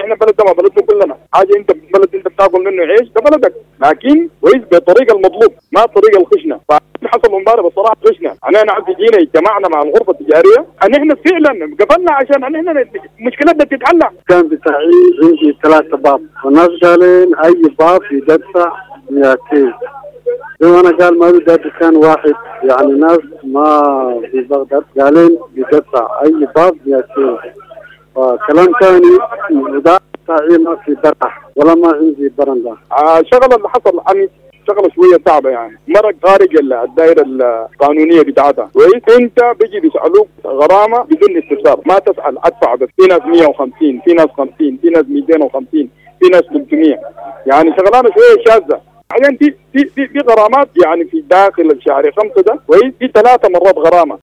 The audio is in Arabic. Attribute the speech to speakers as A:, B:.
A: احنا بلد ده ما بلدنا كلنا، حاجه انت بلد انت بتاكل منه عيش ده بلدك، لكن كويس بالطريقه المطلوب ما الطريقه الخشنه. فحصل امبارح بصراحه خشنه، انا عاد جينا اجتمعنا مع الغرفه التجاريه ان احنا فعلا قفلنا عشان ان احنا مشكلتنا تتحل.
B: كان بتاعي عندي 3 باب والناس قالين اي باب يدفع 200. وانا قال ما بدي دكان واحد، يعني ناس ما في بغداد قالين يدفع اي باب 200. فكلام ثاني الإدارة تاعي ما في برح ولا ما عندي برندة.
A: الشغله اللي حصل عمي شغله شويه صعبه، يعني مرق خارج الدائره القانونيه بتاعتها، كويس؟ انت بيجي بيسالوك غرامه بدون استفسار، ما تسال ادفع، بس في ناس 150، في ناس 50، في ناس 250، في ناس 300، يعني شغلانه شويه شاذه. بعدين في غرامات يعني في داخل الشهر 5 ده كويس، في 3 مرات غرامه.